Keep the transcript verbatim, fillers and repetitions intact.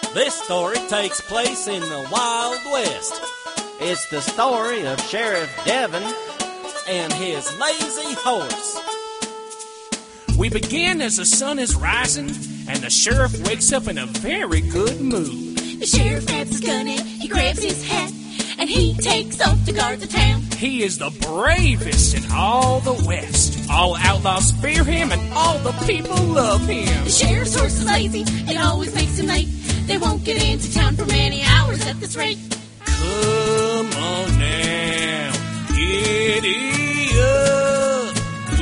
This story takes place in the Wild West. It's the story of Sheriff Devin and his lazy horse. We begin as the sun is rising, and the sheriff wakes up in a very good mood. The sheriff grabs his gun and he grabs his hat, and he takes off to guard the town. He is the bravest in all the West. All outlaws fear him, and all the people love him. The sheriff's horse is lazy, it always makes him late. They won't get into town for many hours at this rate. Come on now, giddy up.